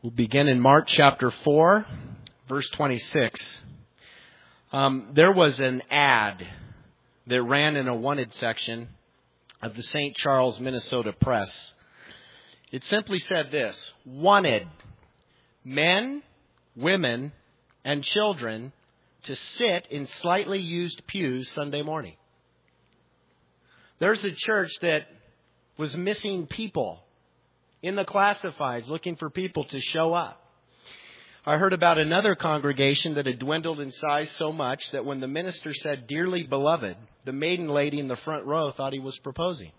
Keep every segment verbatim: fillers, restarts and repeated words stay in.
We'll begin in Mark chapter four, verse twenty-six. Um, there was an ad that ran in a wanted section of the Saint Charles, Minnesota Press. It simply said this: wanted men, women, and children to sit in slightly used pews Sunday morning. There's a church that was missing people in the classifieds, looking for people to show up. I heard about another congregation that had dwindled in size so much that when the minister said, "Dearly beloved," the maiden lady in the front row thought he was proposing.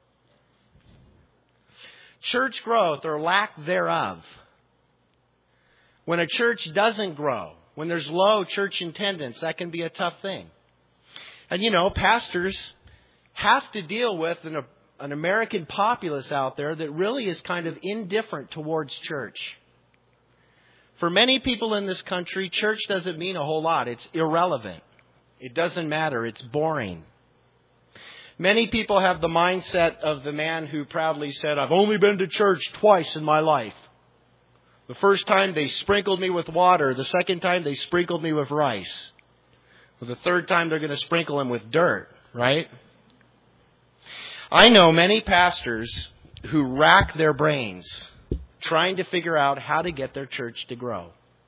Church growth or lack thereof. When a church doesn't grow, when there's low church attendance, that can be a tough thing. And you know, pastors have to deal with an, an American populace out there that really is kind of indifferent towards church. For many people in this country, church doesn't mean a whole lot. It's irrelevant. It doesn't matter. It's boring. Many people have the mindset of the man who proudly said, "I've only been to church twice in my life. The first time they sprinkled me with water. The second time they sprinkled me with rice. For the third time they're going to sprinkle him with dirt," right? I know many pastors who rack their brains trying to figure out how to get their church to grow.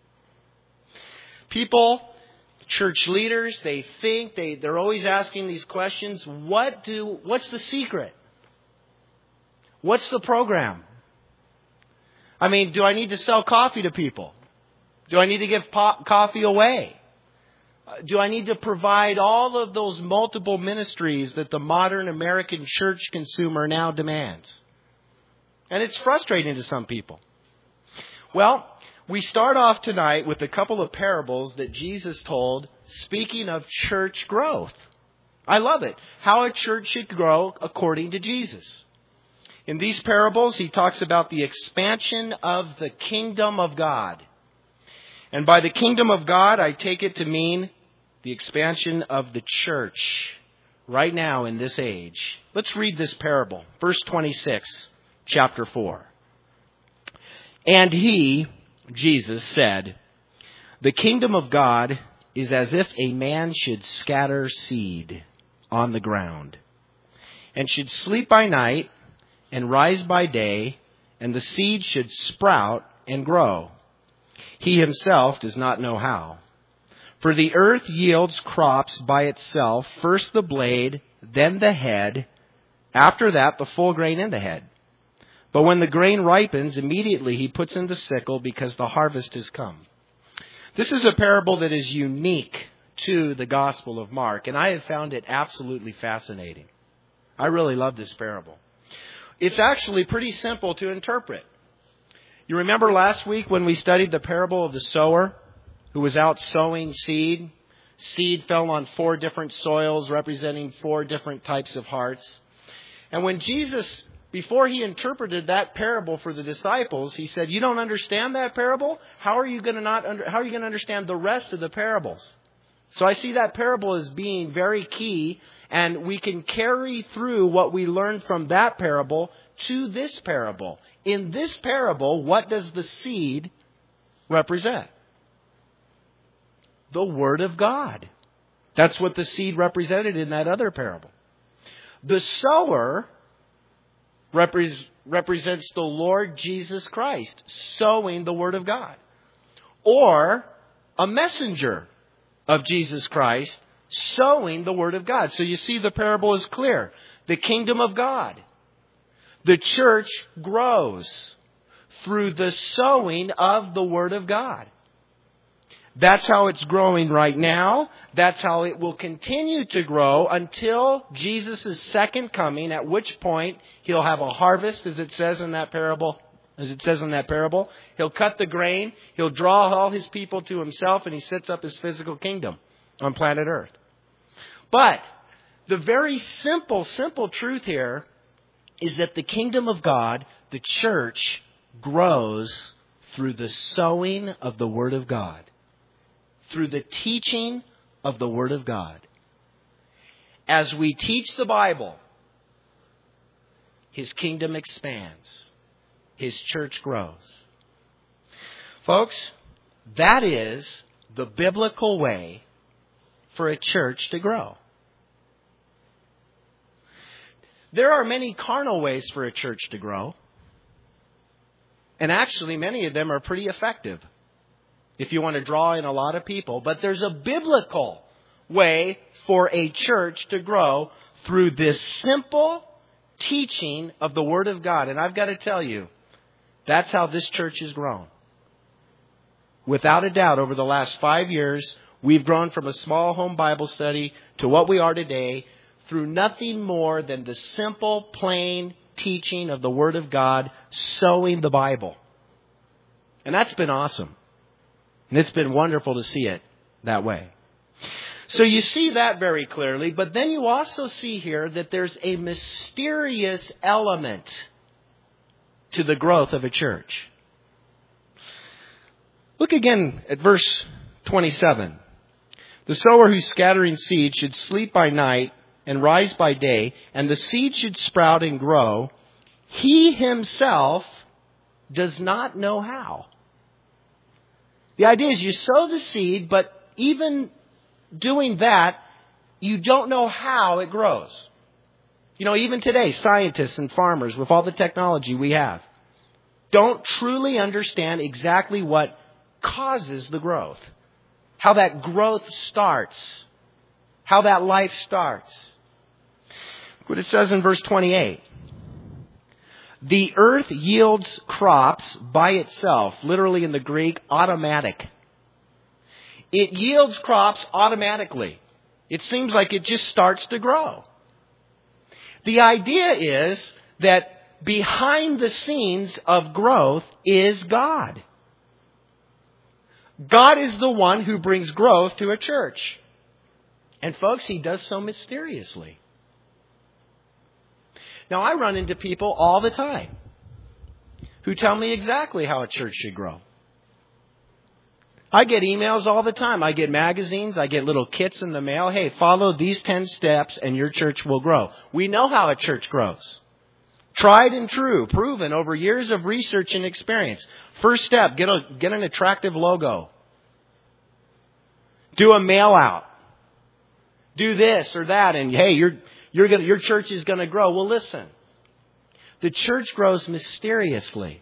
People, church leaders, they think, they, they're always asking these questions. What do, what's the secret? What's the program? I mean, do I need to sell coffee to people? Do I need to give pop, coffee away? Do I need to provide all of those multiple ministries that the modern American church consumer now demands? And it's frustrating to some people. Well, we start off tonight with a couple of parables that Jesus told, speaking of church growth. I love it. How a church should grow according to Jesus. In these parables, he talks about the expansion of the kingdom of God. And by the kingdom of God, I take it to mean the expansion of the church right now in this age. Let's read this parable. Verse twenty-six, chapter four. And he, Jesus, said, "The kingdom of God is as if a man should scatter seed on the ground, and should sleep by night and rise by day, and the seed should sprout and grow. He himself does not know how. For the earth yields crops by itself, first the blade, then the head, after that the full grain in the head. But when the grain ripens, immediately he puts in the sickle because the harvest has come." This is a parable that is unique to the Gospel of Mark, and I have found it absolutely fascinating. I really love this parable. It's actually pretty simple to interpret. You remember last week when we studied the parable of the sower who was out sowing seed? Seed fell on four different soils representing four different types of hearts. And when Jesus, before he interpreted that parable for the disciples, he said, "You don't understand that parable? How are you going to not under, how are you going to understand the rest of the parables?" So I see that parable as being very key, and we can carry through what we learned from that parable to this parable. In this parable, what does the seed represent? The Word of God. That's what the seed represented in that other parable. The sower repre- represents the Lord Jesus Christ, sowing the Word of God. Or a messenger of Jesus Christ, sowing the Word of God. So you see the parable is clear. The kingdom of God. The church grows through the sowing of the Word of God. That's how it's growing right now. That's how it will continue to grow until Jesus' second coming, at which point he'll have a harvest, as it says in that parable. As it says in that parable, he'll cut the grain, he'll draw all his people to himself, and he sets up his physical kingdom on planet Earth. But the very simple, simple truth here is that the kingdom of God, the church, grows through the sowing of the Word of God. Through the teaching of the Word of God. As we teach the Bible, His kingdom expands. His church grows. Folks, that is the biblical way for a church to grow. There are many carnal ways for a church to grow. And actually, many of them are pretty effective if you want to draw in a lot of people. But there's a biblical way for a church to grow through this simple teaching of the Word of God. And I've got to tell you, that's how this church has grown. Without a doubt, over the last five years, we've grown from a small home Bible study to what we are today through nothing more than the simple, plain teaching of the Word of God, sowing the Bible. And that's been awesome. And it's been wonderful to see it that way. So you see that very clearly, but then you also see here that there's a mysterious element to the growth of a church. Look again at verse twenty-seven. The sower who's scattering seed should sleep by night and rise by day, and the seed should sprout and grow. He himself does not know how. The idea is you sow the seed, but even doing that, you don't know how it grows. You know, even today, scientists and farmers, with all the technology we have, don't truly understand exactly what causes the growth. How that growth starts. How that life starts. What it says in verse twenty-eight. The earth yields crops by itself. Literally in the Greek, automatic. It yields crops automatically. It seems like it just starts to grow. The idea is that behind the scenes of growth is God. God is the one who brings growth to a church. And folks, He does so mysteriously. Now, I run into people all the time who tell me exactly how a church should grow. I get emails all the time. I get magazines. I get little kits in the mail. Hey, follow these ten steps and your church will grow. We know how a church grows. Tried and true, proven over years of research and experience. First step, get a get an attractive logo. Do a mail out. Do this or that, and hey, you're you're gonna your church is gonna grow. Well, listen. The church grows mysteriously.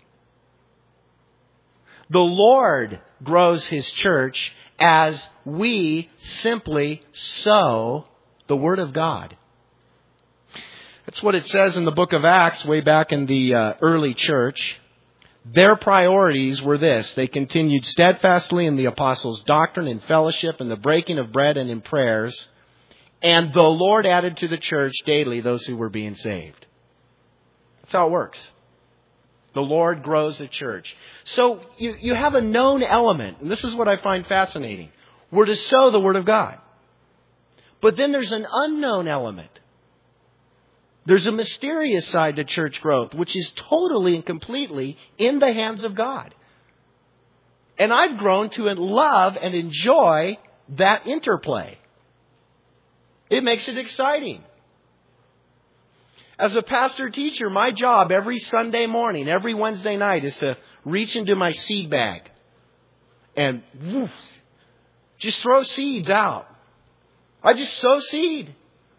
The Lord grows His church as we simply sow the Word of God. That's what it says in the book of Acts way back in the uh, early church. Their priorities were this. They continued steadfastly in the apostles' doctrine and fellowship and the breaking of bread and in prayers. And the Lord added to the church daily those who were being saved. That's how it works. The Lord grows the church. So you, you have a known element, and this is what I find fascinating. We're to sow the Word of God. But then there's an unknown element. There's a mysterious side to church growth, which is totally and completely in the hands of God. And I've grown to love and enjoy that interplay. It makes it exciting. As a pastor teacher, my job every Sunday morning, every Wednesday night is to reach into my seed bag and woof, just throw seeds out. I just sow seed.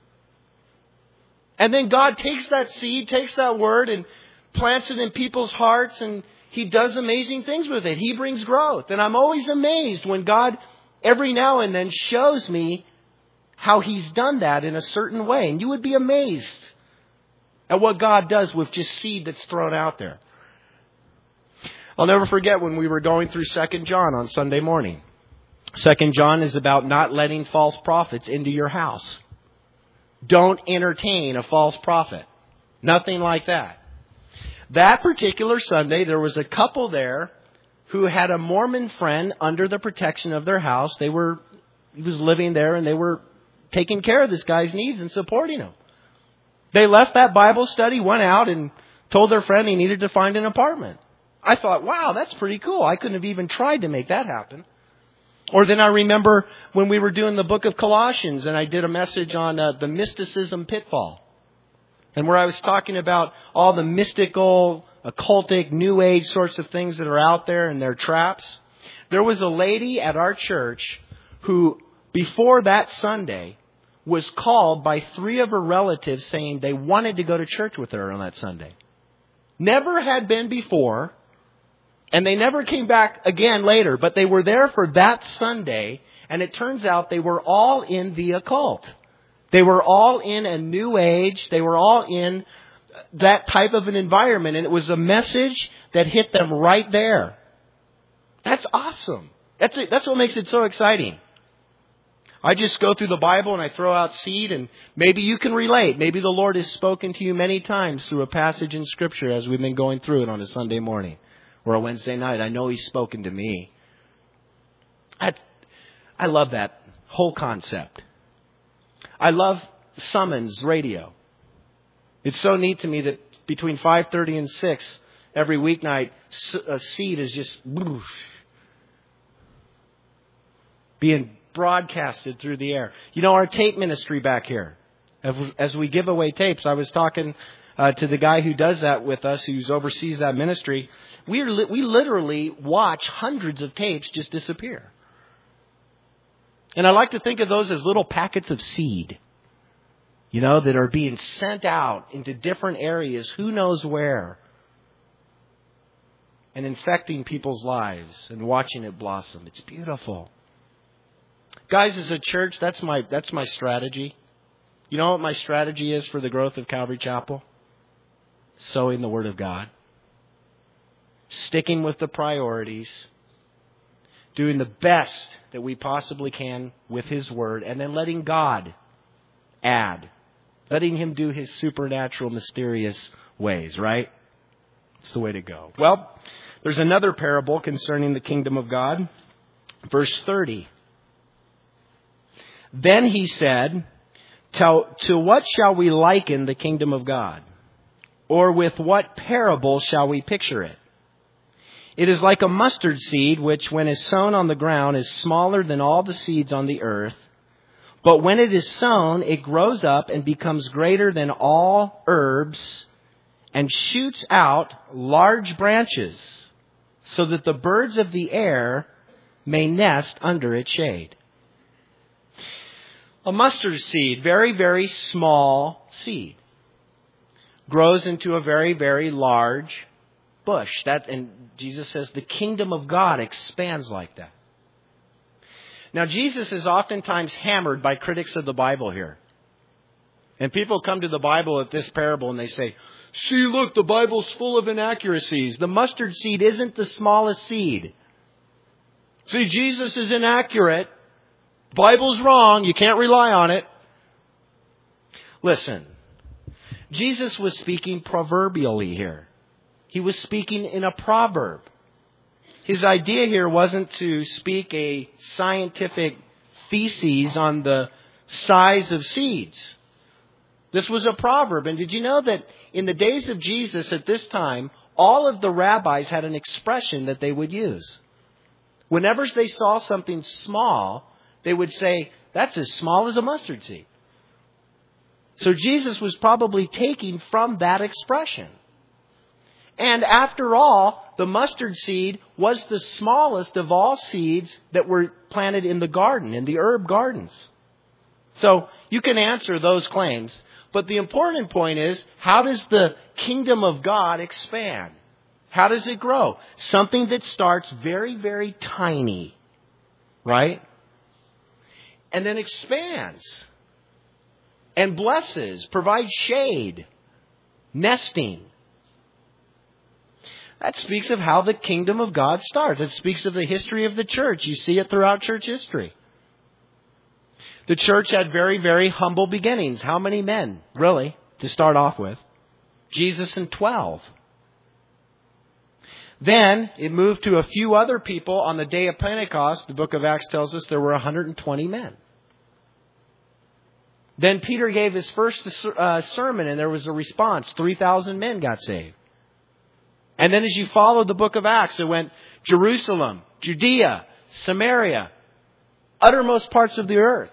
And then God takes that seed, takes that word and plants it in people's hearts, and He does amazing things with it. He brings growth. And I'm always amazed when God every now and then shows me how He's done that in a certain way. And you would be amazed at what God does with just seed that's thrown out there. I'll never forget when we were going through Second John on Sunday morning. Second John is about not letting false prophets into your house. Don't entertain a false prophet. Nothing like that. That particular Sunday, there was a couple there who had a Mormon friend under the protection of their house. They were, he was living there, and they were taking care of this guy's needs and supporting him. They left that Bible study, went out, and told their friend he needed to find an apartment. I thought, wow, that's pretty cool. I couldn't have even tried to make that happen. Or then I remember when we were doing the book of Colossians, and I did a message on uh, the mysticism pitfall. And where I was talking about all the mystical occultic, new age sorts of things that are out there and they're traps. There was a lady at our church who, before that Sunday, was called by three of her relatives saying they wanted to go to church with her on that Sunday. Never had been before, and they never came back again later, but they were there for that Sunday, and it turns out they were all in the occult. They were all in a new age. They were all in that type of an environment, and it was a message that hit them right there. That's awesome. That's it. That's what makes it so exciting. I just go through the Bible and I throw out seed, and maybe you can relate. Maybe the Lord has spoken to you many times through a passage in Scripture as we've been going through it on a Sunday morning or a Wednesday night. I know He's spoken to me. I, I love that whole concept. I love Summons Radio. It's so neat to me that between five thirty and six every weeknight, a seed is just whoosh, being broadcasted through the air. You know, our tape ministry back here, as we give away tapes, I was talking uh, to the guy who does that with us, who oversees that ministry. We are li- we literally watch hundreds of tapes just disappear. And I like to think of those as little packets of seed, you know, that are being sent out into different areas, who knows where, and infecting people's lives and watching it blossom. It's beautiful. Guys, as a church, that's my that's my strategy. You know what my strategy is for the growth of Calvary Chapel? Sowing the Word of God. Sticking with the priorities. Doing the best that we possibly can with His Word. And then letting God add. Letting Him do His supernatural, mysterious ways, right? It's the way to go. Well, there's another parable concerning the kingdom of God. Verse thirty. Then He said, to, to what shall we liken the kingdom of God? Or with what parable shall we picture it? It is like a mustard seed, which when is sown on the ground is smaller than all the seeds on the earth. But when it is sown, it grows up and becomes greater than all herbs and shoots out large branches so that the birds of the air may nest under its shade. A mustard seed, very, very small seed, grows into a very, very large bush. That, and Jesus says the kingdom of God expands like that. Now, Jesus is oftentimes hammered by critics of the Bible here. And people come to the Bible at this parable and they say, see, look, the Bible's full of inaccuracies. The mustard seed isn't the smallest seed. See, Jesus is inaccurate. Bible's wrong. You can't rely on it. Listen, Jesus was speaking proverbially here. He was speaking in a proverb. His idea here wasn't to speak a scientific thesis on the size of seeds. This was a proverb. And did you know that in the days of Jesus at this time, all of the rabbis had an expression that they would use. Whenever they saw something small, they would say, that's as small as a mustard seed. So Jesus was probably taking from that expression. And after all, the mustard seed was the smallest of all seeds that were planted in the garden, in the herb gardens. So you can answer those claims. But the important point is, how does the kingdom of God expand? How does it grow? Something that starts very, very tiny, right? And then expands and blesses, provides shade, nesting. That speaks of how the kingdom of God starts. It speaks of the history of the church. You see it throughout church history. The church had very, very humble beginnings. How many men, really, to start off with? Jesus and twelve. Then it moved to a few other people on the day of Pentecost. The book of Acts tells us there were one hundred twenty men. Then Peter gave his first uh, sermon and there was a response. three thousand men got saved. And then as you follow the book of Acts, it went Jerusalem, Judea, Samaria, uttermost parts of the earth,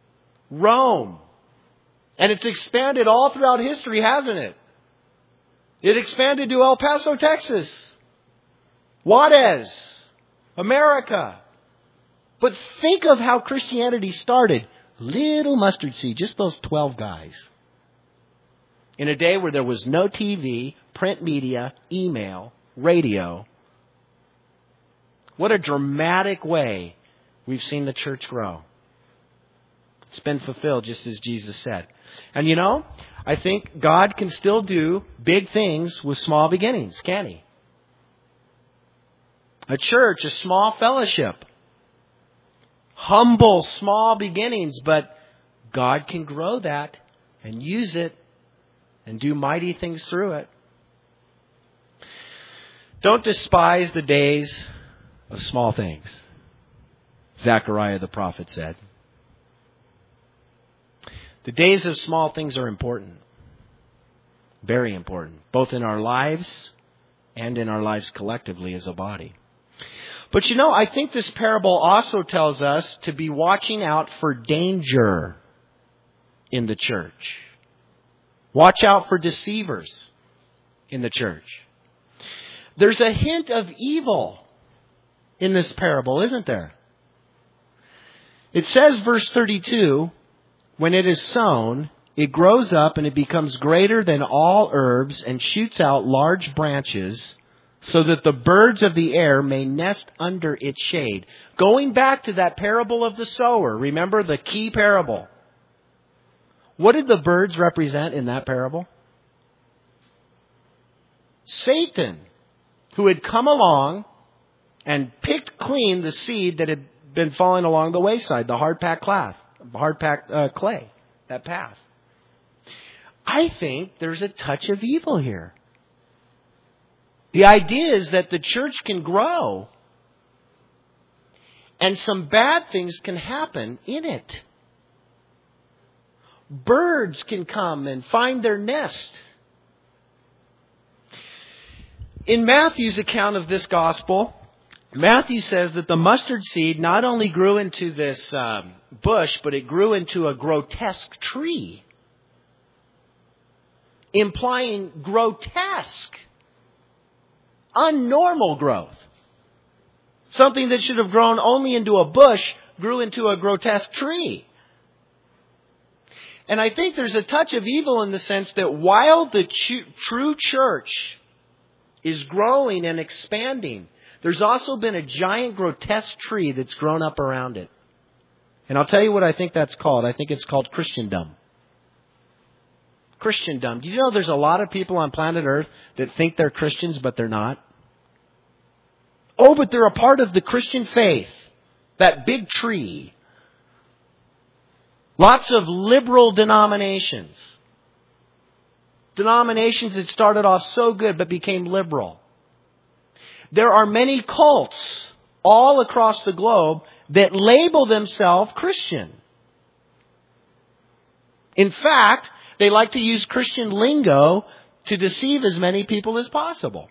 Rome. And it's expanded all throughout history, hasn't it? It expanded to El Paso, Texas. Juarez, America. But think of how Christianity started. Little mustard seed, just those twelve guys. In a day where there was no T V, print media, email, radio. What a dramatic way we've seen the church grow. It's been fulfilled just as Jesus said. And you know, I think God can still do big things with small beginnings, can't He? A church, a small fellowship. Humble, small beginnings, but God can grow that and use it and do mighty things through it. Don't despise the days of small things, Zechariah the prophet said. The days of small things are important. Very important. Both in our lives and in our lives collectively as a body. But you know, I think this parable also tells us to be watching out for danger in the church. Watch out for deceivers in the church. There's a hint of evil in this parable, isn't there? It says, verse thirty-two, when it is sown, it grows up and it becomes greater than all herbs and shoots out large branches, so that the birds of the air may nest under its shade. Going back to that parable of the sower, remember the key parable. What did the birds represent in that parable? Satan, who had come along and picked clean the seed that had been falling along the wayside, the hard-packed clay, hard-packed uh, clay, that path. I think there's a touch of evil here. The idea is that the church can grow and some bad things can happen in it. Birds can come and find their nest. In Matthew's account of this gospel, Matthew says that the mustard seed not only grew into this um, bush, but it grew into a grotesque tree, implying grotesque, unnormal growth. Something that should have grown only into a bush grew into a grotesque tree. And I think there's a touch of evil in the sense that while the ch- true church is growing and expanding, there's also been a giant grotesque tree that's grown up around it. And I'll tell you what I think that's called. I think it's called Christendom. Christendom. Do you know there's a lot of people on planet Earth that think they're Christians, but they're not? Oh, but they're a part of the Christian faith. That big tree. Lots of liberal denominations. Denominations that started off so good but became liberal. There are many cults all across the globe that label themselves Christian. In fact, they like to use Christian lingo to deceive as many people as possible.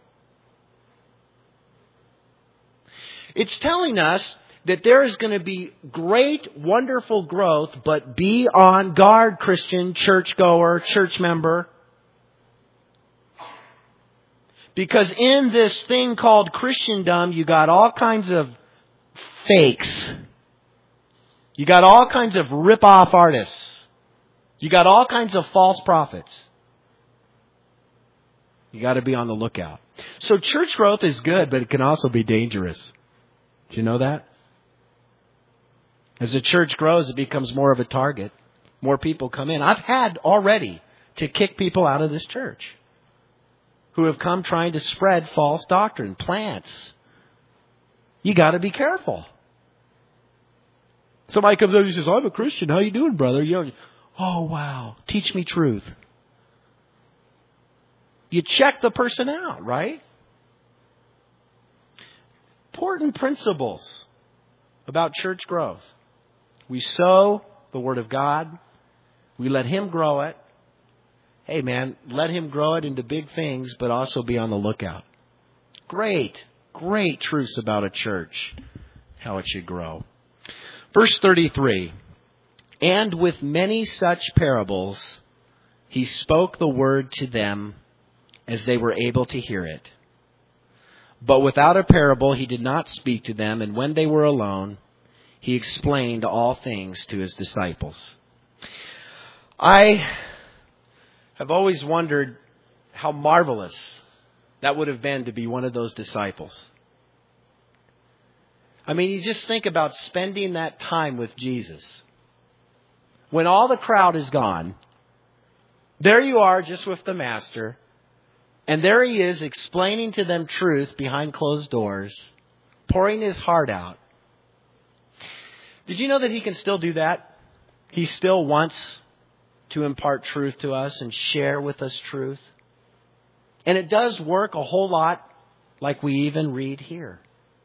It's telling us that there is going to be great, wonderful growth, but be on guard, Christian, churchgoer, church member. Because in this thing called Christendom, you got all kinds of fakes. You got all kinds of rip-off artists. You got all kinds of false prophets. You got to be on the lookout. So church growth is good, but it can also be dangerous. Do you know that? As the church grows, it becomes more of a target. More people come in. I've had already to kick people out of this church who have come trying to spread false doctrine, plants. You got to be careful. Somebody comes up and says, "I'm a Christian. How you doing, brother?" You know, oh, wow. Teach me truth. You check the person out, right? Important principles about church growth. We sow the Word of God. We let Him grow it. Hey, man, let Him grow it into big things, but also be on the lookout. Great, great truths about a church, how it should grow. Verse thirty-three, and with many such parables, He spoke the word to them as they were able to hear it. But without a parable he did not speak to them, and when they were alone, he explained all things to his disciples. I have always wondered how marvelous that would have been to be one of those disciples. I mean, you just think about spending that time with Jesus. When all the crowd is gone, there you are just with the Master. And there he is explaining to them truth behind closed doors, pouring his heart out. Did you know that he can still do that? He still wants to impart truth to us and share with us truth. And it does work a whole lot like we even read here.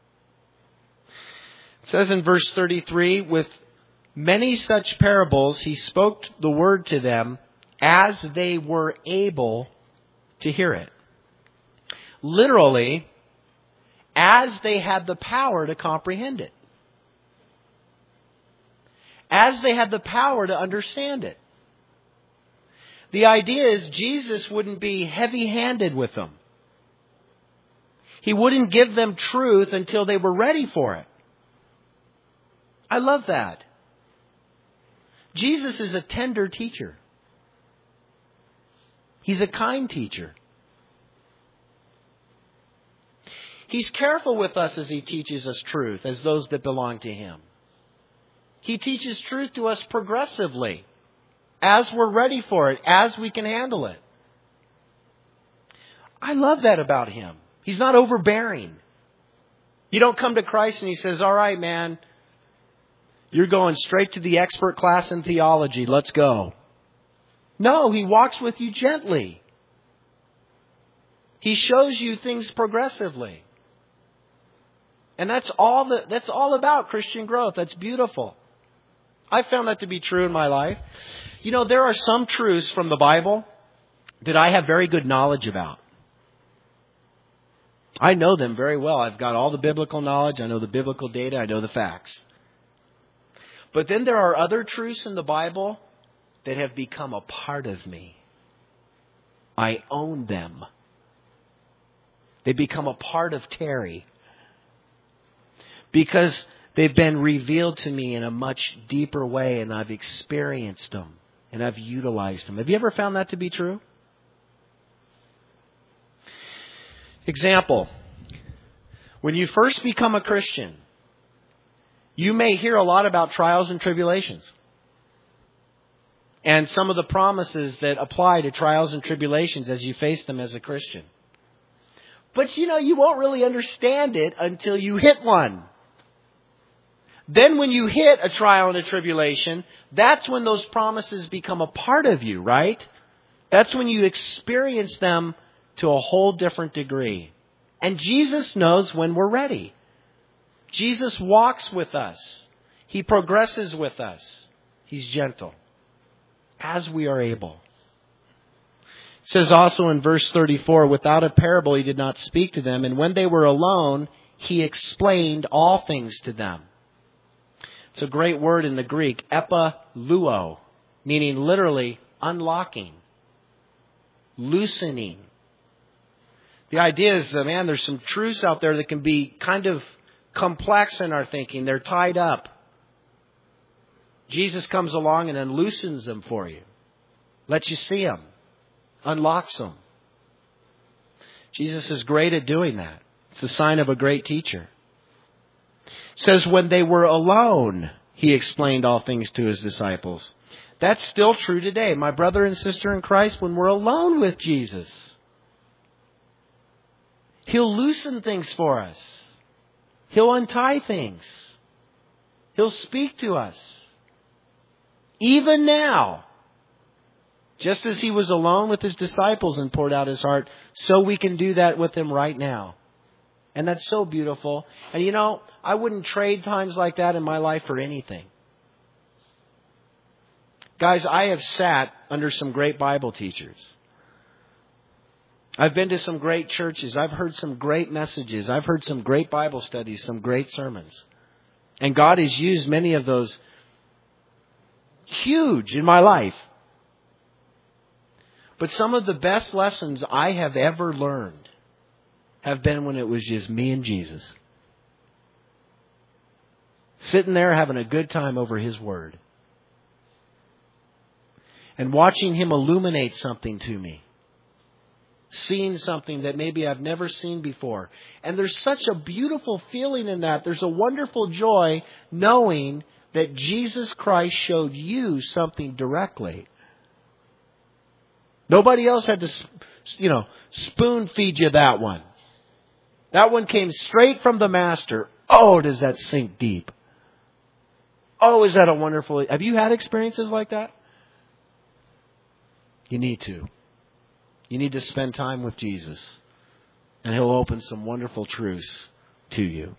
It says in verse thirty-three, with many such parables he spoke the word to them as they were able to hear it. Literally, as they had the power to comprehend it. As they had the power to understand it. The idea is Jesus wouldn't be heavy-handed with them. He wouldn't give them truth until they were ready for it. I love that. Jesus is a tender teacher. He's a kind teacher. He's careful with us as he teaches us truth, as those that belong to him. He teaches truth to us progressively, as we're ready for it, as we can handle it. I love that about him. He's not overbearing. You don't come to Christ and he says, all right, man, you're going straight to the expert class in theology. Let's go. No, he walks with you gently. He shows you things progressively. And that's all that, that's all about Christian growth. That's beautiful. I found that to be true in my life. You know, there are some truths from the Bible that I have very good knowledge about. I know them very well. I've got all the biblical knowledge. I know the biblical data. I know the facts. But then there are other truths in the Bible that have become a part of me. I own them. They become a part of Terry. Because they've been revealed to me in a much deeper way, and I've experienced them, and I've utilized them. Have you ever found that to be true? Example. When you first become a Christian, you may hear a lot about trials and tribulations. And some of the promises that apply to trials and tribulations as you face them as a Christian. But you know, you won't really understand it until you hit one. Then when you hit a trial and a tribulation, that's when those promises become a part of you, right? That's when you experience them to a whole different degree. And Jesus knows when we're ready. Jesus walks with us. He progresses with us. He's gentle. As we are able. It says also in verse thirty-four, without a parable he did not speak to them, and when they were alone, he explained all things to them. It's a great word in the Greek, epiluo, meaning literally unlocking, loosening. The idea is that, man, there's some truths out there that can be kind of complex in our thinking. They're tied up. Jesus comes along and unloosens them for you. Lets you see them. Unlocks them. Jesus is great at doing that. It's the sign of a great teacher. It says, when they were alone, he explained all things to his disciples. That's still true today. My brother and sister in Christ, when we're alone with Jesus, he'll loosen things for us. He'll untie things. He'll speak to us. Even now, just as he was alone with his disciples and poured out his heart, so we can do that with him right now. And that's so beautiful. And you know, I wouldn't trade times like that in my life for anything. Guys, I have sat under some great Bible teachers. I've been to some great churches. I've heard some great messages. I've heard some great Bible studies, some great sermons. And God has used many of those huge in my life. But some of the best lessons I have ever learned have been when it was just me and Jesus. Sitting there having a good time over His Word. And watching Him illuminate something to me. Seeing something that maybe I've never seen before. And there's such a beautiful feeling in that. There's a wonderful joy knowing that Jesus Christ showed you something directly. Nobody else had to, you know, spoon feed you that one. That one came straight from the Master. Oh, does that sink deep? Oh, is that a wonderful... Have you had experiences like that? You need to. You need to spend time with Jesus. And He'll open some wonderful truths to you.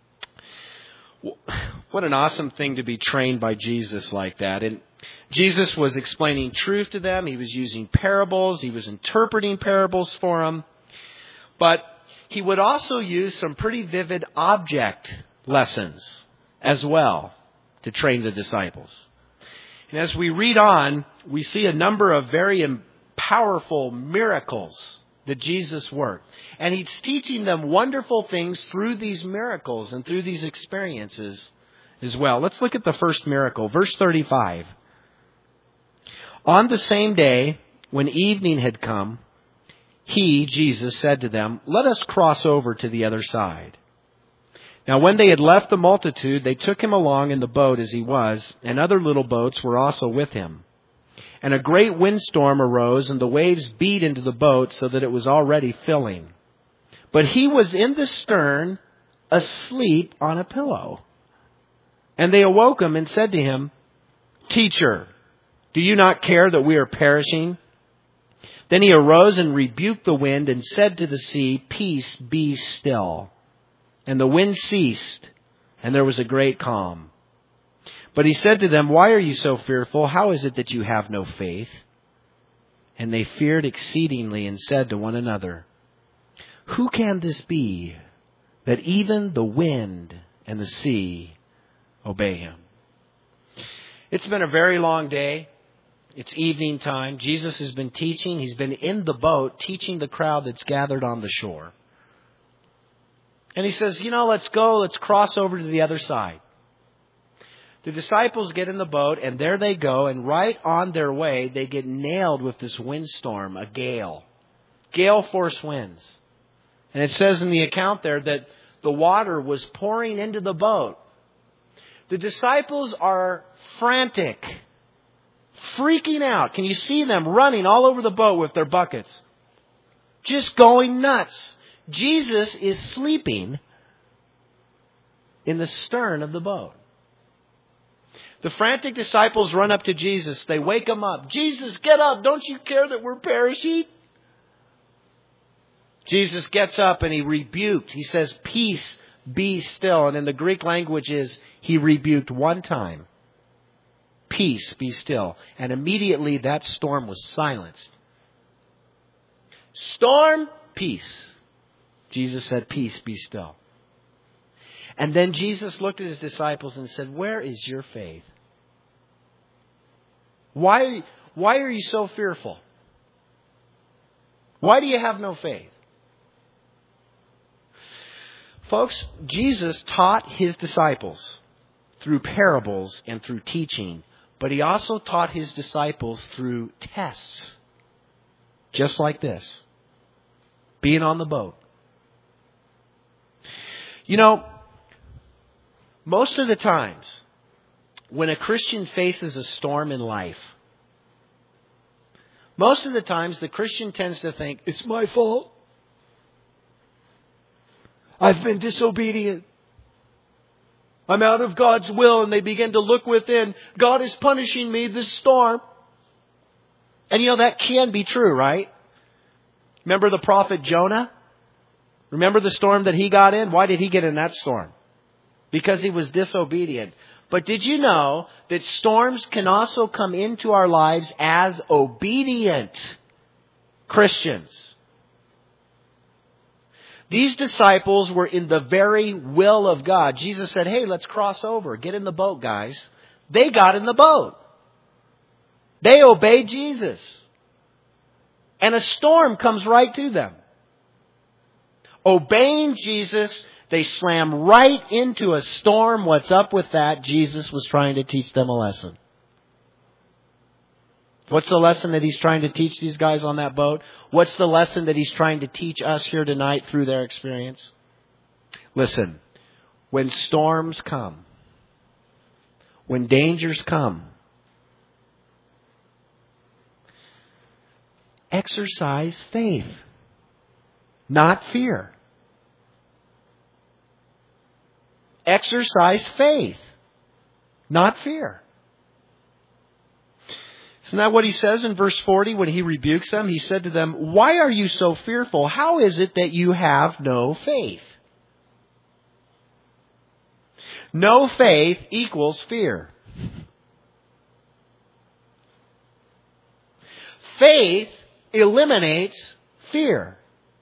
What an awesome thing to be trained by Jesus like that. And Jesus was explaining truth to them. He was using parables. He was interpreting parables for them. But He would also use some pretty vivid object lessons as well to train the disciples. And as we read on, we see a number of very powerful miracles that Jesus worked. And He's teaching them wonderful things through these miracles and through these experiences as well. Let's look at the first miracle. Verse thirty-five. On the same day, when evening had come, He, Jesus, said to them, "Let us cross over to the other side." Now when they had left the multitude, they took Him along in the boat as He was, and other little boats were also with Him. And a great windstorm arose, and the waves beat into the boat so that it was already filling. But He was in the stern, asleep on a pillow. And they awoke Him and said to Him, "Teacher, do you not care that we are perishing?" Then He arose and rebuked the wind and said to the sea, "Peace, be still." And the wind ceased, and there was a great calm. But He said to them, "Why are you so fearful? How is it that you have no faith?" And they feared exceedingly and said to one another, "Who can this be, that even the wind and the sea obey Him?" It's been a very long day. It's evening time. Jesus has been teaching. He's been in the boat teaching the crowd that's gathered on the shore. And He says, you know, let's go, let's cross over to the other side. The disciples get in the boat, and there they go, and right on their way, they get nailed with this windstorm, a gale. Gale force winds. And it says in the account there that the water was pouring into the boat. The disciples are frantic, freaking out. Can you see them running all over the boat with their buckets? Just going nuts. Jesus is sleeping in the stern of the boat. The frantic disciples run up to Jesus. They wake Him up. "Jesus, get up. Don't you care that we're perishing?" Jesus gets up and He rebuked. He says, "Peace, be still." And in the Greek language is, He rebuked one time. "Peace, be still." And immediately that storm was silenced. Storm, peace. Jesus said, "Peace, be still." And then Jesus looked at His disciples and said, "Where is your faith? Why, why are you so fearful? Why do you have no faith?" Folks, Jesus taught His disciples through parables and through teaching, but He also taught His disciples through tests, just like this, being on the boat. You know, most of the times, when a Christian faces a storm in life, most of the times the Christian tends to think, it's my fault. I've been disobedient. I'm out of God's will. And they begin to look within. God is punishing me, this storm. And you know, that can be true, right? Remember the prophet Jonah? Remember the storm that he got in? Why did he get in that storm? Because he was disobedient. But did you know that storms can also come into our lives as obedient Christians? These disciples were in the very will of God. Jesus said, "Hey, let's cross over. Get in the boat, guys." They got in the boat. They obeyed Jesus. And a storm comes right to them. Obeying Jesus, they slam right into a storm. What's up with that? Jesus was trying to teach them a lesson. What's the lesson that He's trying to teach these guys on that boat? What's the lesson that He's trying to teach us here tonight through their experience? Listen, when storms come, when dangers come, exercise faith, not fear. Exercise faith, not fear. Isn't that what He says in verse forty when He rebukes them? He said to them, "Why are you so fearful? How is it that you have no faith?" No faith equals fear. Faith eliminates fear.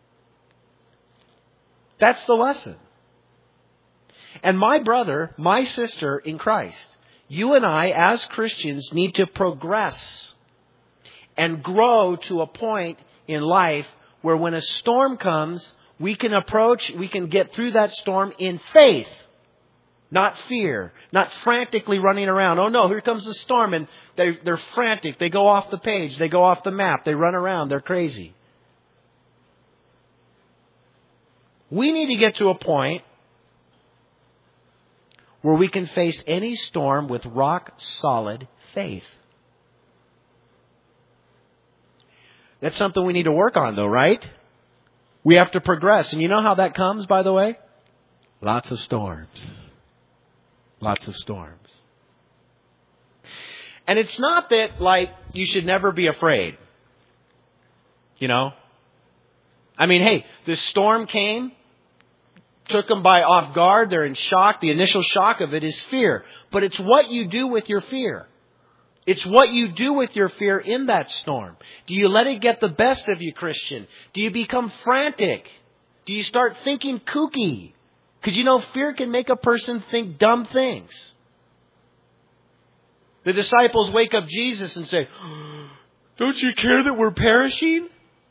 That's the lesson. And my brother, my sister in Christ, you and I as Christians need to progress and grow to a point in life where when a storm comes, we can approach, we can get through that storm in faith, not fear, not frantically running around. Oh no, here comes the storm, and they're, they're frantic. They go off the page. They go off the map. They run around. They're crazy. We need to get to a point where we can face any storm with rock-solid faith. That's something we need to work on, though, right? We have to progress. And you know how that comes, by the way? Lots of storms. Lots of storms. And it's not that, like, you should never be afraid. You know? I mean, hey, this storm came, took them by off guard. They're in shock. The initial shock of it is fear. But it's what you do with your fear. It's what you do with your fear in that storm. Do you let it get the best of you, Christian? Do you become frantic? Do you start thinking kooky? Because you know, fear can make a person think dumb things. The disciples wake up Jesus and say, "Don't you care that we're perishing?"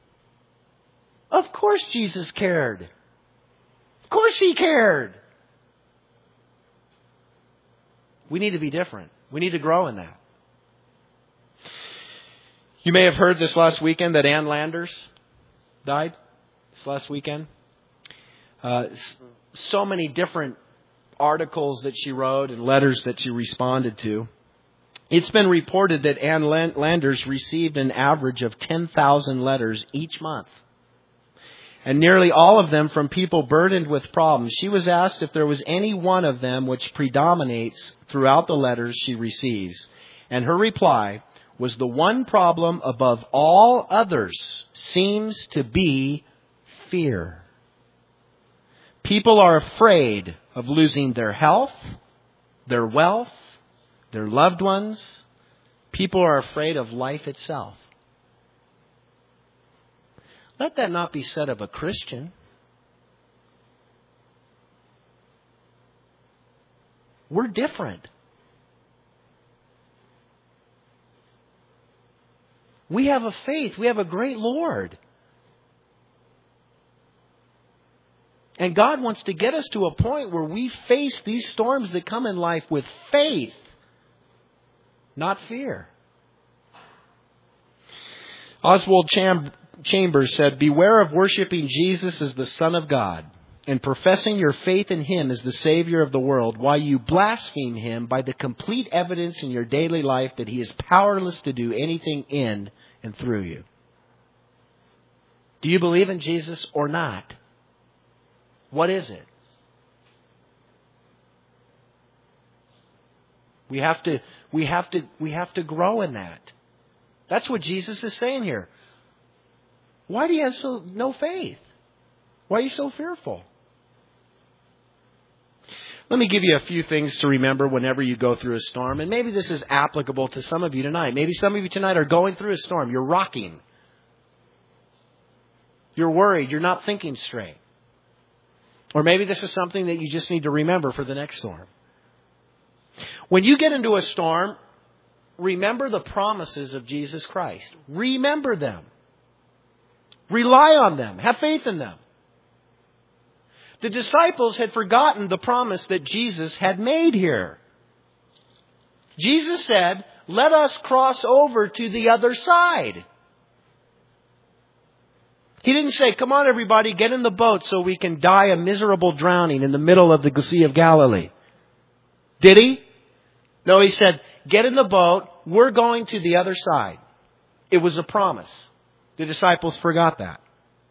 Of course Jesus cared. Of course He cared. We need to be different. We need to grow in that. You may have heard this last weekend that Ann Landers died. This last weekend. Uh, so many different articles that she wrote and letters that she responded to. It's been reported that Ann Landers received an average of ten thousand letters each month. And nearly all of them from people burdened with problems. She was asked if there was any one of them which predominates throughout the letters she receives. And her reply was, the one problem above all others seems to be fear. People are afraid of losing their health, their wealth, their loved ones. People are afraid of life itself. Let that not be said of a Christian. We're different. We have a faith. We have a great Lord. And God wants to get us to a point where we face these storms that come in life with faith, not fear. Oswald Cham- Chambers said, "Beware of worshiping Jesus as the Son of God and professing your faith in Him as the Savior of the world, while you blaspheme Him by the complete evidence in your daily life that He is powerless to do anything in and through you." Do you believe in Jesus or not? What is it? We have to, we have to, we have to grow in that. That's what Jesus is saying here. Why do you have so no faith? Why are you so fearful? Let me give you a few things to remember whenever you go through a storm. And maybe this is applicable to some of you tonight. Maybe some of you tonight are going through a storm. You're rocking. You're worried. You're not thinking straight. Or maybe this is something that you just need to remember for the next storm. When you get into a storm, remember the promises of Jesus Christ. Remember them. Rely on them. Have faith in them. The disciples had forgotten the promise that Jesus had made here. Jesus said, let us cross over to the other side. He didn't say, come on everybody, get in the boat so we can die a miserable drowning in the middle of the Sea of Galilee. Did he? No, he said, get in the boat, we're going to the other side. It was a promise. The disciples forgot that.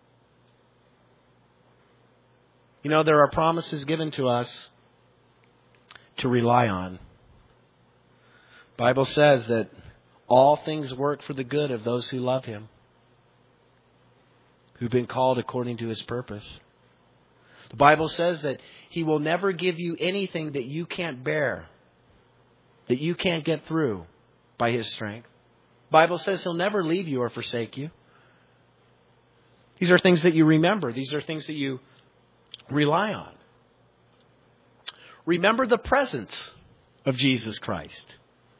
You know, there are promises given to us to rely on. The Bible says that all things work for the good of those who love Him, who've been called according to His purpose. The Bible says that He will never give you anything that you can't bear, that you can't get through by His strength. The Bible says He'll never leave you or forsake you. These are things that you remember. These are things that you rely on. Remember the presence of Jesus Christ.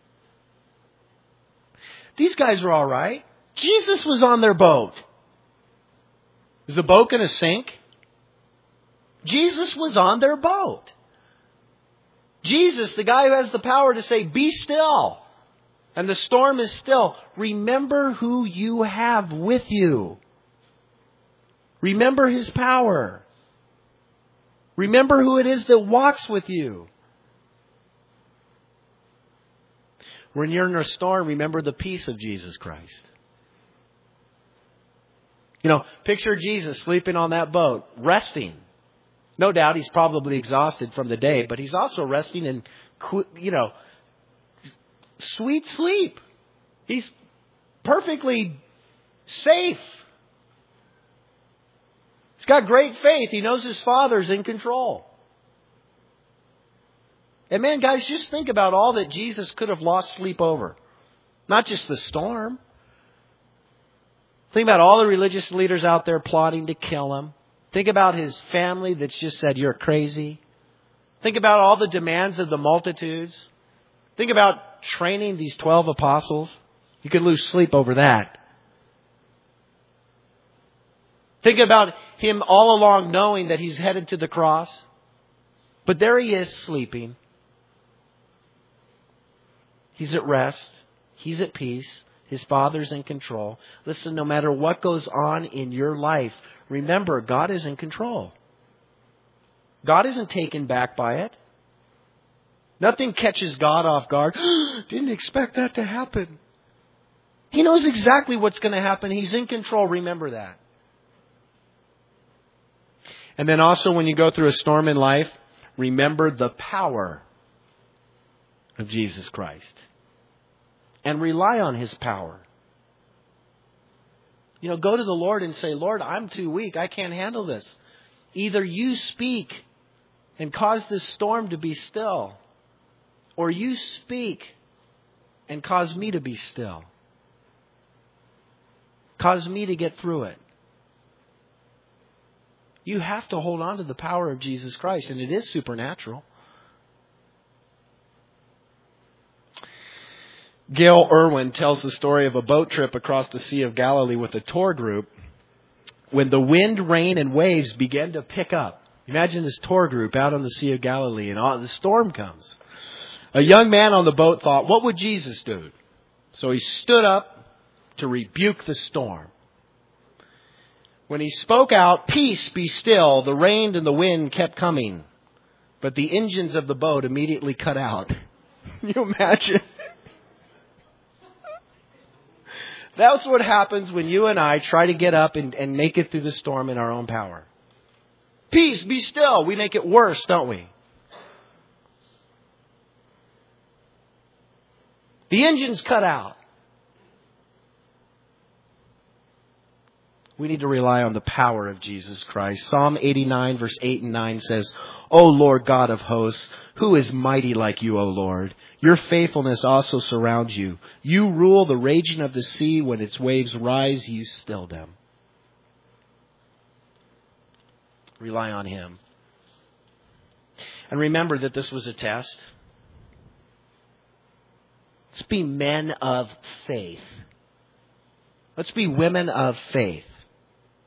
These guys were all right. Jesus was on their boat. Is the boat going to sink? Jesus was on their boat. Jesus, the guy who has the power to say, be still. And the storm is still. Remember who you have with you. Remember His power. Remember who it is that walks with you. When you're in a storm, remember the peace of Jesus Christ. You know, picture Jesus sleeping on that boat, resting. No doubt He's probably exhausted from the day, but He's also resting in, you know, sweet sleep. He's perfectly safe. He's got great faith. He knows His Father's in control. And man, guys, just think about all that Jesus could have lost sleep over. Not just the storm. Think about all the religious leaders out there plotting to kill Him. Think about His family that's just said, you're crazy. Think about all the demands of the multitudes. Think about training these twelve apostles. You could lose sleep over that. Think about Him all along knowing that He's headed to the cross. But there He is sleeping. He's at rest. He's at peace. His Father's in control. Listen, no matter what goes on in your life, remember, God is in control. God isn't taken back by it. Nothing catches God off guard. Didn't expect that to happen. He knows exactly what's going to happen. He's in control. Remember that. And then also when you go through a storm in life, remember the power of Jesus Christ. And rely on His power. You know, go to the Lord and say, Lord, I'm too weak. I can't handle this. Either you speak and cause this storm to be still, or you speak and cause me to be still. Cause me to get through it. You have to hold on to the power of Jesus Christ, and it is supernatural. Gail Irwin tells the story of a boat trip across the Sea of Galilee with a tour group when the wind, rain, and waves began to pick up. Imagine this tour group out on the Sea of Galilee, and all, the storm comes. A young man on the boat thought, what would Jesus do? So he stood up to rebuke the storm. When he spoke out, peace, be still, the rain and the wind kept coming. But the engines of the boat immediately cut out. Can you imagine? That's what happens when you and I try to get up and, and make it through the storm in our own power. Peace, be still. We make it worse, don't we? The engine's cut out. We need to rely on the power of Jesus Christ. Psalm eighty-nine, verse eight and nine says, O Lord God of hosts, who is mighty like you, O Lord? Your faithfulness also surrounds you. You rule the raging of the sea. When its waves rise, you still them. Rely on Him. And remember that this was a test. Let's be men of faith. Let's be women of faith.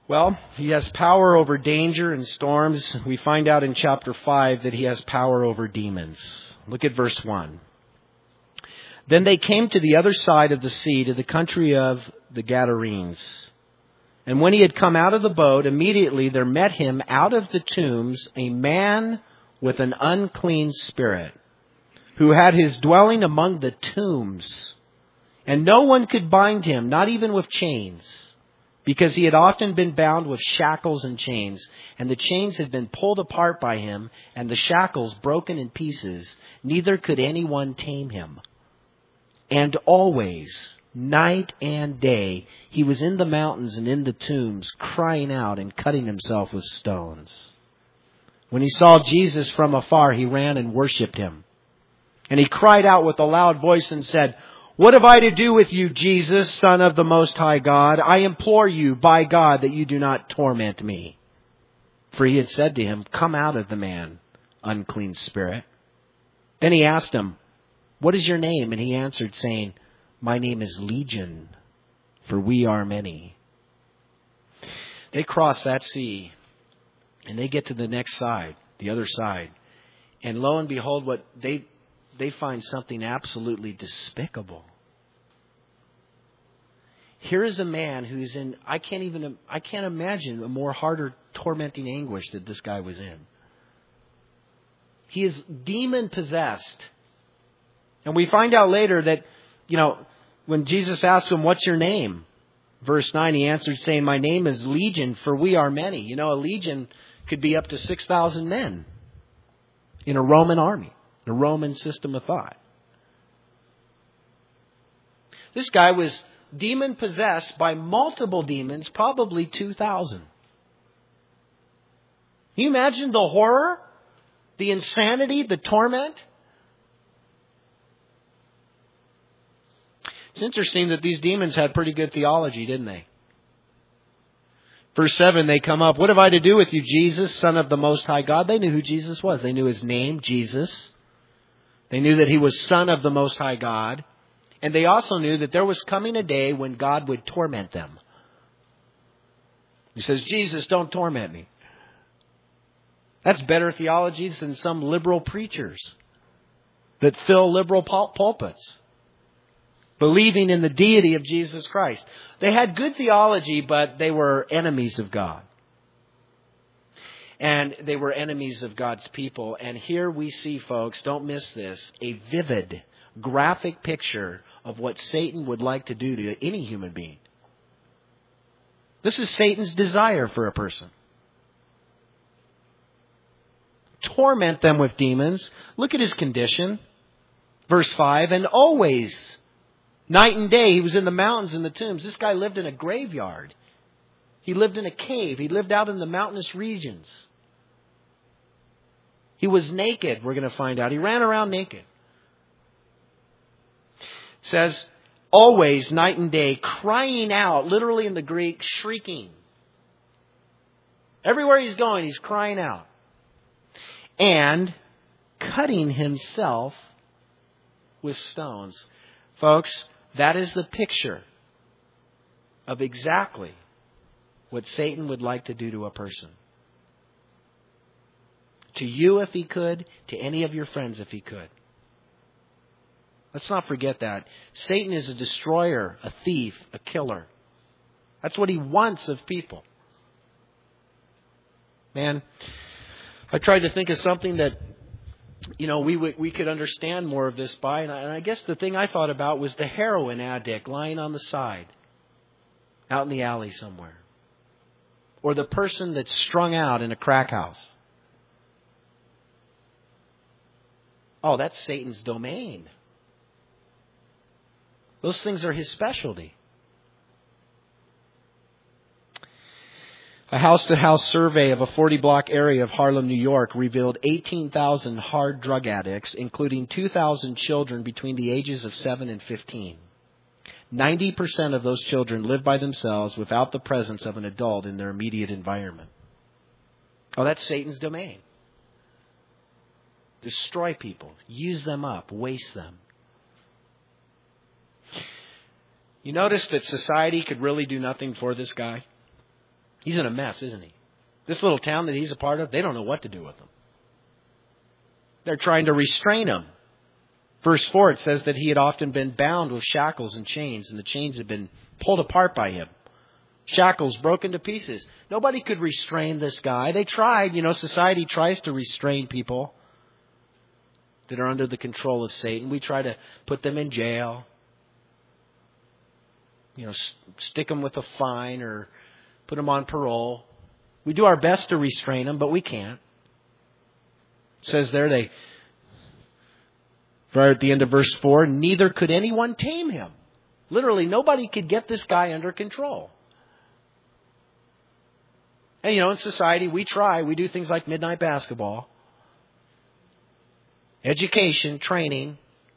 Well, he has power over danger and storms. We find out in chapter five that he has power over demons. Look at verse one. Then they came to the other side of the sea, to the country of the Gadarenes. And when he had come out of the boat, immediately there met him out of the tombs a man with an unclean spirit, who had his dwelling among the tombs. And no one could bind him, not even with chains, because he had often been bound with shackles and chains, and the chains had been pulled apart by him, and the shackles broken in pieces. Neither could anyone tame him. And always, night and day, he was in the mountains and in the tombs, crying out and cutting himself with stones. When he saw Jesus from afar, he ran and worshipped him. And he cried out with a loud voice and said, "What have I to do with you, Jesus, Son of the Most High God? I implore you, by God, that you do not torment me." For he had said to him, "Come out of the man, unclean spirit." Then he asked him, "What is your name?" And he answered, saying, "My name is Legion, for we are many." They cross that sea, and they get to the next side, the other side. And lo and behold, what they they find something absolutely despicable. Here is a man who's in, I can't even, I can't imagine a more harder tormenting anguish that this guy was in. He is demon possessed. And we find out later that, you know, when Jesus asked him, "What's your name?" Verse nine, he answered saying, "My name is Legion, for we are many." You know, a legion could be up to six thousand men in a Roman army, a Roman system of thought. This guy was demon possessed by multiple demons, probably two thousand. Can you imagine the horror, the insanity, the torment? It's interesting that these demons had pretty good theology, didn't they? Verse seven, they come up, "What have I to do with you, Jesus, Son of the Most High God?" They knew who Jesus was. They knew his name, Jesus. They knew that he was Son of the Most High God. And they also knew that there was coming a day when God would torment them. He says, "Jesus, don't torment me." That's better theology than some liberal preachers that fill liberal pul- pulpits, believing in the deity of Jesus Christ. They had good theology, but they were enemies of God. And they were enemies of God's people. And here we see, folks, don't miss this, a vivid, graphic picture of what Satan would like to do to any human being. This is Satan's desire for a person. Torment them with demons. Look at his condition. Verse five, and always, night and day, he was in the mountains and the tombs. This guy lived in a graveyard. He lived in a cave. He lived out in the mountainous regions. He was naked, we're going to find out. He ran around naked. It says, always, night and day, crying out, literally in the Greek, shrieking. Everywhere he's going, he's crying out. And cutting himself with stones. Folks, that is the picture of exactly what Satan would like to do to a person. To you if he could, to any of your friends if he could. Let's not forget that. Satan is a destroyer, a thief, a killer. That's what he wants of people. Man, I tried to think of something that, you know, we we could understand more of this by. And I, and I guess the thing I thought about was the heroin addict lying on the side, out in the alley somewhere. Or the person that's strung out in a crack house. Oh, that's Satan's domain. Those things are his specialty. A house-to-house survey of a forty-block area of Harlem, New York, revealed eighteen thousand hard drug addicts, including two thousand children between the ages of seven and fifteen. ninety percent of those children live by themselves without the presence of an adult in their immediate environment. Oh, that's Satan's domain. Destroy people, use them up, waste them. You notice that society could really do nothing for this guy? He's in a mess, isn't he? This little town that he's a part of, they don't know what to do with him. They're trying to restrain him. Verse four, it says that he had often been bound with shackles and chains, and the chains had been pulled apart by him. Shackles broken to pieces. Nobody could restrain this guy. They tried. You know, society tries to restrain people that are under the control of Satan. We try to put them in jail. You know, stick them with a fine or put them on parole. We do our best to restrain them, but we can't. It says there, they, right at the end of verse four, neither could anyone tame him. Literally, nobody could get this guy under control. And, you know, in society, we try. We do things like midnight basketball, education, training,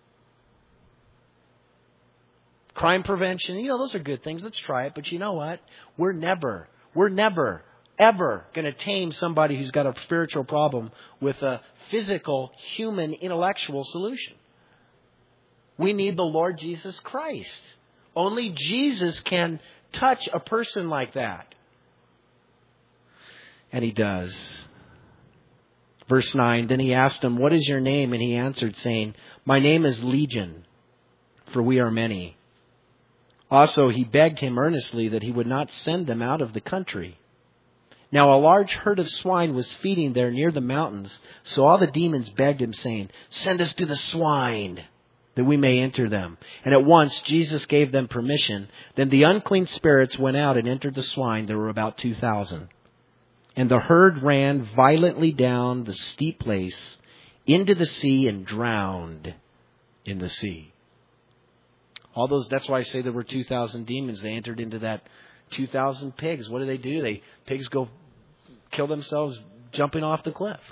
crime prevention. You know, those are good things. Let's try it. But you know what? We're never, we're never, ever going to tame somebody who's got a spiritual problem with a physical, human, intellectual solution. We need the Lord Jesus Christ. Only Jesus can touch a person like that. And he does. Verse nine, then he asked him, what is your name? And he answered, saying, my name is Legion, for we are many. Also, he begged him earnestly that he would not send them out of the country. Now a large herd of swine was feeding there near the mountains. So all the demons begged him, saying, send us to the swine, that we may enter them. And at once Jesus gave them permission. Then the unclean spirits went out and entered the swine. There were about two thousand. And the herd ran violently down the steep place into the sea and drowned in the sea. All those, that's why I say there were two thousand demons. They entered into that two thousand pigs. What do they do? They pigs go kill themselves jumping off the cliff.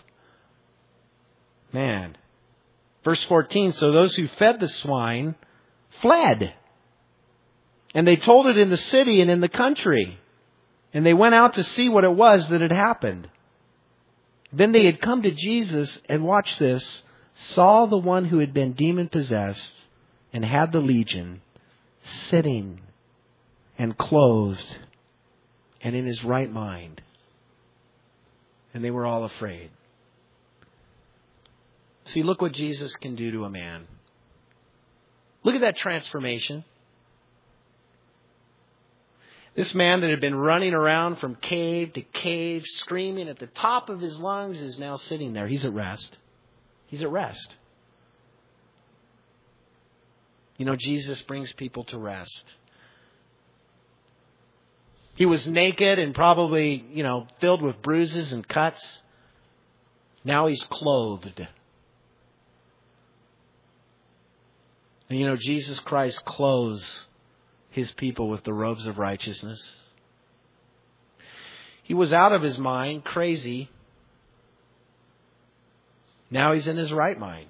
Man. Verse fourteen, so those who fed the swine fled. And they told it in the city and in the country. And they went out to see what it was that had happened. Then they had come to Jesus and, watch this, saw the one who had been demon-possessed and had the legion sitting and clothed and in his right mind. And they were all afraid. See, look what Jesus can do to a man. Look at that transformation. This man that had been running around from cave to cave, screaming at the top of his lungs, is now sitting there. He's at rest. He's at rest. You know, Jesus brings people to rest. He was naked and probably, you know, filled with bruises and cuts. Now he's clothed. And you know, Jesus Christ clothes his people with the robes of righteousness. He was out of his mind, crazy. Now he's in his right mind.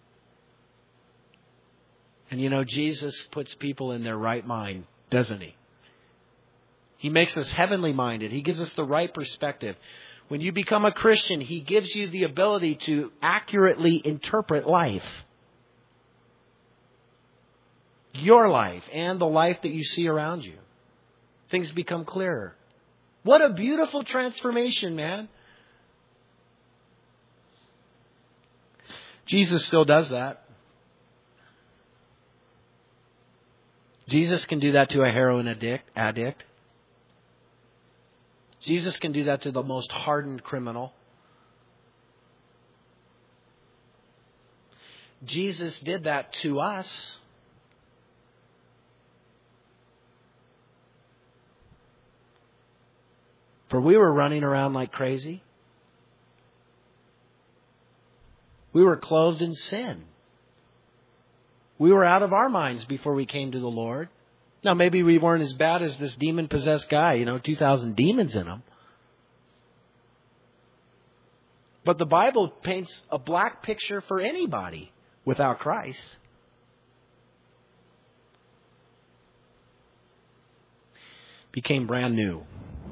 And you know, Jesus puts people in their right mind, doesn't he? He makes us heavenly minded. He gives us the right perspective. When you become a Christian, he gives you the ability to accurately interpret life. Your life and the life that you see around you. Things become clearer. What a beautiful transformation, man. Jesus still does that. Jesus can do that to a heroin addict. addict. Jesus can do that to the most hardened criminal. Jesus did that to us. For we were running around like crazy. We were clothed in sin. We were out of our minds before we came to the Lord. Now, maybe we weren't as bad as this demon-possessed guy, you know, two thousand demons in him. But the Bible paints a black picture for anybody without Christ. Became brand new.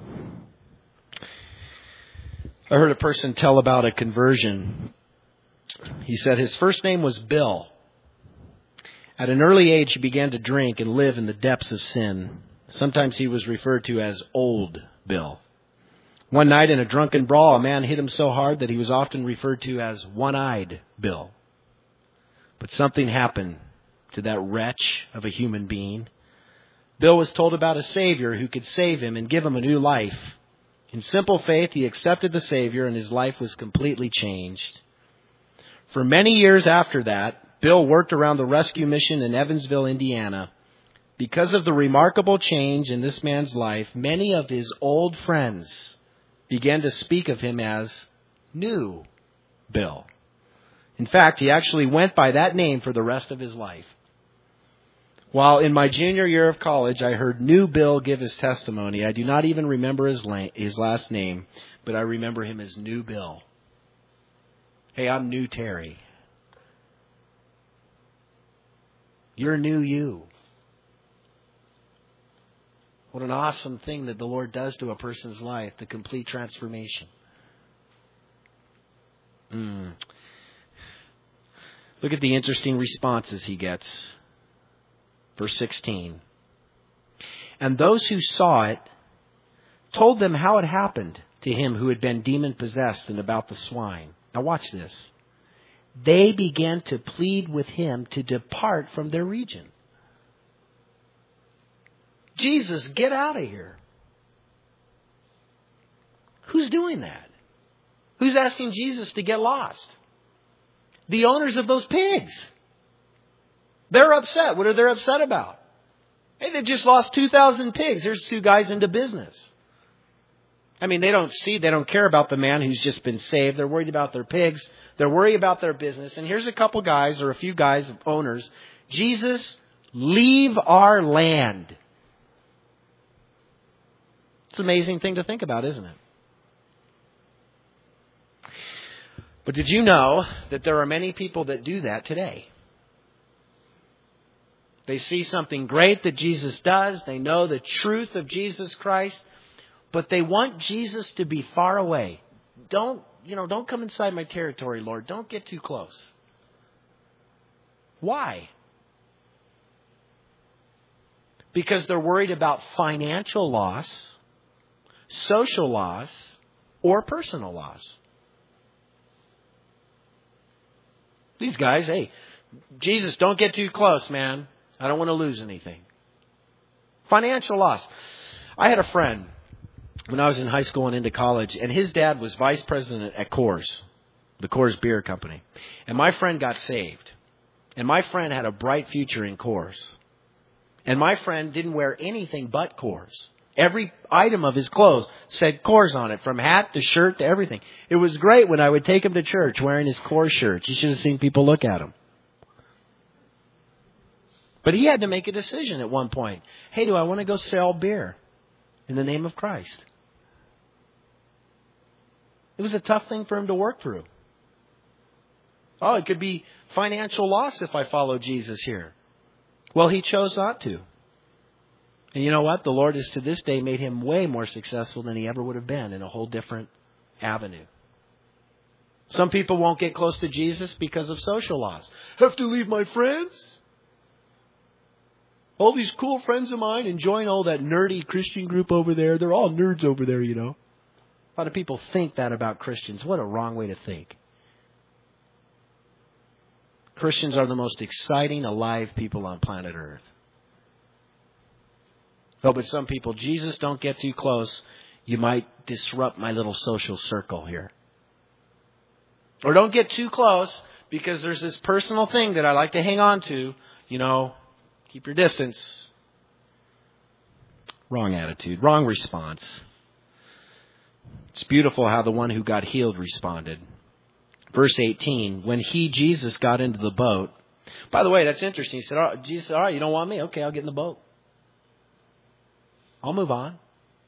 I heard a person tell about a conversion. He said his first name was Bill. At an early age, he began to drink and live in the depths of sin. Sometimes he was referred to as Old Bill. One night in a drunken brawl, a man hit him so hard that he was often referred to as One-Eyed Bill. But something happened to that wretch of a human being. Bill was told about a Savior who could save him and give him a new life. In simple faith, he accepted the Savior and his life was completely changed. For many years after that, Bill worked around the rescue mission in Evansville, Indiana. Because of the remarkable change in this man's life, many of his old friends began to speak of him as New Bill. In fact, he actually went by that name for the rest of his life. While in my junior year of college, I heard New Bill give his testimony. I do not even remember his, la- his last name, but I remember him as New Bill. Hey, I'm New Terry. You're new you. What an awesome thing that the Lord does to a person's life, the complete transformation. Mm. Look at the interesting responses he gets. Verse sixteen. And those who saw it told them how it happened to him who had been demon-possessed and about the swine. Now watch this. They began to plead with him to depart from their region. Jesus, get out of here. Who's doing that? Who's asking Jesus to get lost? The owners of those pigs. They're upset. What are they upset about? Hey, they just lost two thousand pigs. There's two guys into business. I mean, they don't see, they don't care about the man who's just been saved. They're worried about their pigs. They're worried about their business. And here's a couple guys or a few guys, owners. Jesus, leave our land. It's an amazing thing to think about, isn't it? But did you know that there are many people that do that today? They see something great that Jesus does. They know the truth of Jesus Christ. But they want Jesus to be far away. Don't, you know, don't come inside my territory, Lord. Don't get too close. Why? Because they're worried about financial loss, social loss, or personal loss. These guys, hey, Jesus, don't get too close, man. I don't want to lose anything. Financial loss. I had a friend when I was in high school and into college, and his dad was vice president at Coors, the Coors Beer Company. And my friend got saved. And my friend had a bright future in Coors. And my friend didn't wear anything but Coors. Every item of his clothes said Coors on it, from hat to shirt to everything. It was great when I would take him to church wearing his Coors shirt. You should have seen people look at him. But he had to make a decision at one point. Hey, do I want to go sell beer in the name of Christ? It was a tough thing for him to work through. Oh, it could be financial loss if I follow Jesus here. Well, he chose not to. And you know what? The Lord has to this day made him way more successful than he ever would have been in a whole different avenue. Some people won't get close to Jesus because of social loss. Have to leave my friends? All these cool friends of mine enjoying all that nerdy Christian group over there. They're all nerds over there, you know. A lot of people think that about Christians. What a wrong way to think. Christians are the most exciting, alive people on planet Earth. Oh, but some people, Jesus, don't get too close. You might disrupt my little social circle here. Or don't get too close because there's this personal thing that I like to hang on to. You know, keep your distance. Wrong attitude, wrong response. It's beautiful how the one who got healed responded. Verse eighteen, when he, Jesus, got into the boat. By the way, that's interesting. He said, oh, Jesus said, all right, you don't want me? Okay, I'll get in the boat. I'll move on.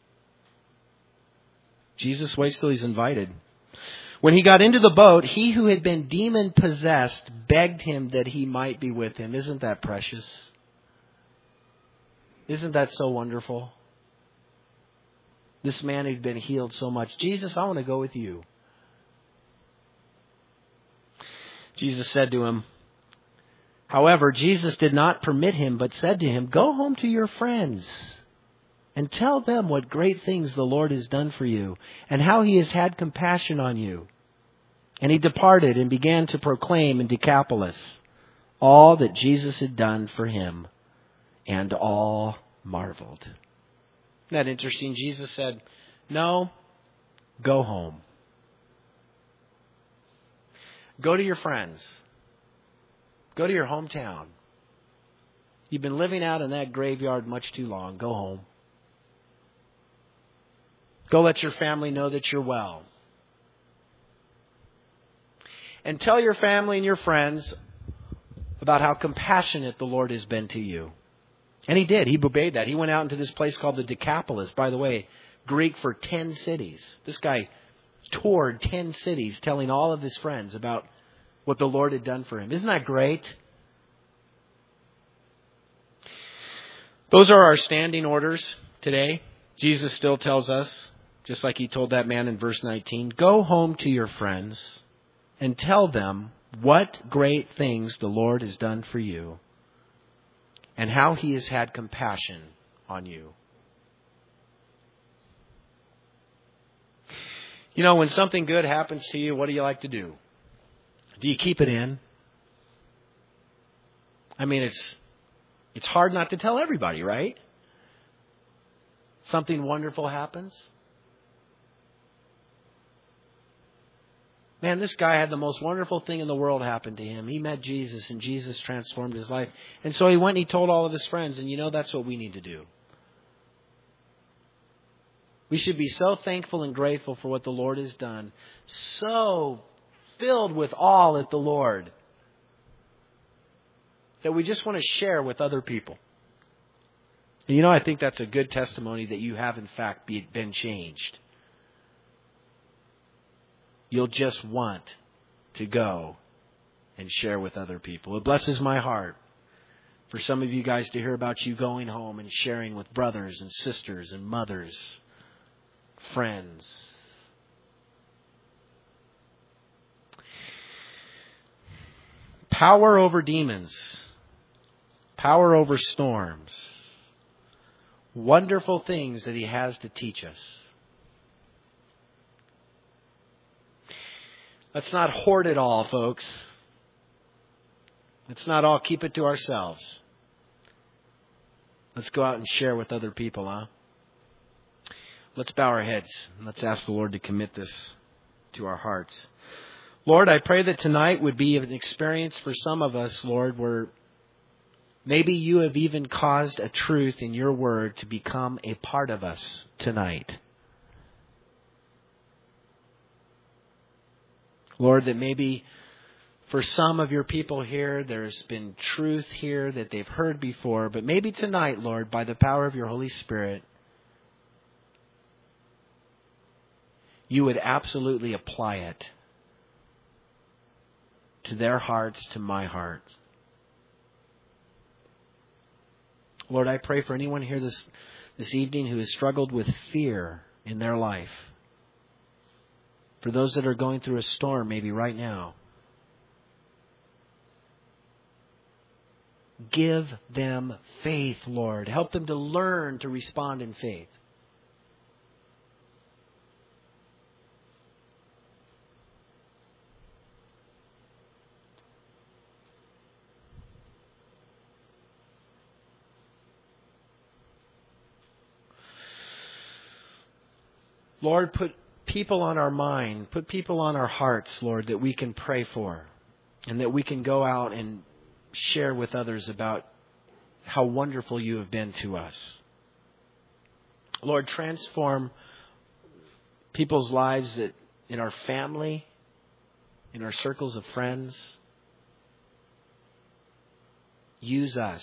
Jesus waits till he's invited. When he got into the boat, he who had been demon-possessed begged him that he might be with him. Isn't that precious? Isn't that so wonderful? This man who'd been healed so much. Jesus, I want to go with you. Jesus said to him, however, Jesus did not permit him, but said to him, go home to your friends and tell them what great things the Lord has done for you and how He has had compassion on you. And he departed and began to proclaim in Decapolis all that Jesus had done for him, and all marveled. Isn't that interesting? Jesus said, no, go home. Go to your friends. Go to your hometown. You've been living out in that graveyard much too long. Go home. Go let your family know that you're well. And tell your family and your friends about how compassionate the Lord has been to you. And he did. He obeyed that. He went out into this place called the Decapolis. By the way, Greek for ten cities. This guy toured ten cities telling all of his friends about what the Lord had done for him. Isn't that great? Those are our standing orders today. Jesus still tells us, just like he told that man in verse nineteen, go home to your friends and tell them what great things the Lord has done for you and how he has had compassion on you. You know, when something good happens to you, what do you like to do? Do you keep it in? I mean, it's it's hard not to tell everybody, right? Something wonderful happens. Man, this guy had the most wonderful thing in the world happen to him. He met Jesus, and Jesus transformed his life. And so he went and he told all of his friends, and you know, that's what we need to do. We should be so thankful and grateful for what the Lord has done. So filled with awe at the Lord that we just want to share with other people. And you know, I think that's a good testimony that you have, in fact, be, been changed. You'll just want to go and share with other people. It blesses my heart for some of you guys to hear about you going home and sharing with brothers and sisters and mothers, friends. Power over demons. Power over storms. Wonderful things that he has to teach us. Let's not hoard it all, folks. Let's not all keep it to ourselves. Let's go out and share with other people, huh? Let's bow our heads and let's ask the Lord to commit this to our hearts. Lord, I pray that tonight would be an experience for some of us, Lord, where maybe you have even caused a truth in your word to become a part of us tonight. Lord, that maybe for some of your people here, there's been truth here that they've heard before. But maybe tonight, Lord, by the power of your Holy Spirit, you would absolutely apply it to their hearts, to my heart. Lord, I pray for anyone here this, this evening who has struggled with fear in their life. For those that are going through a storm, maybe right now, give them faith, Lord. Help them to learn to respond in faith. Lord, put people on our mind, put people on our hearts, Lord, that we can pray for and that we can go out and share with others about how wonderful you have been to us. Lord, transform people's lives that in our family, in our circles of friends. Use us.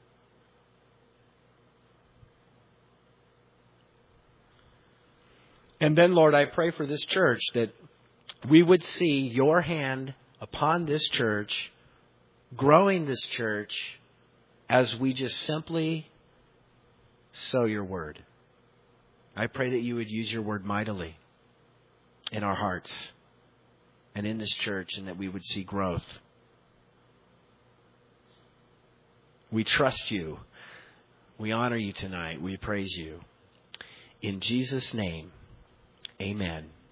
And then, Lord, I pray for this church that we would see your hand upon this church, growing this church as we just simply sow your word. I pray that you would use your word mightily in our hearts and in this church, and that we would see growth. We trust you. We honor you tonight. We praise you. In Jesus' name, amen.